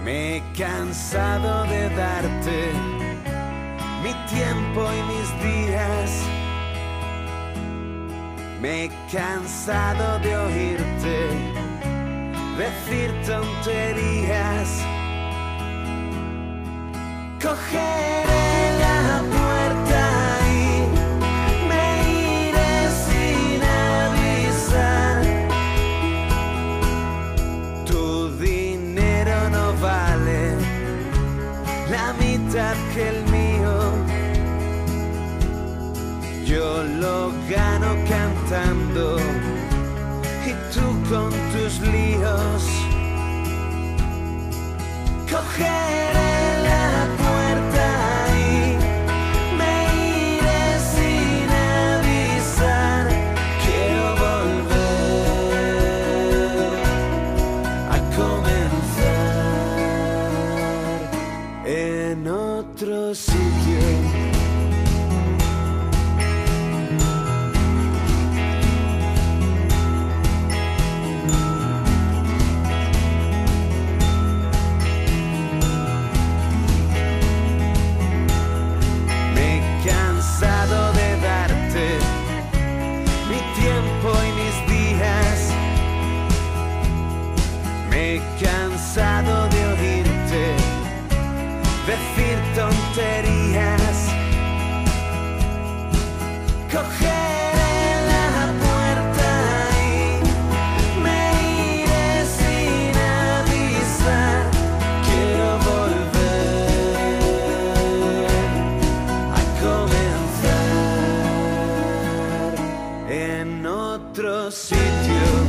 Me he cansado de darte mi tiempo y mis días. Me he cansado de oírte decir tonterías. Cogeré la puerta y me iré sin avisar. Tu dinero no vale la mitad que el mío. Yo lo gano cantando y tú con tus líos. Cogeré la puerta y me iré sin avisar. Quiero volver a comenzar en otro sitio. Me he cansado de oírte decir tonterías. Cogeré la puerta y me iré sin avisar. Quiero volver a comenzar en otro sitio.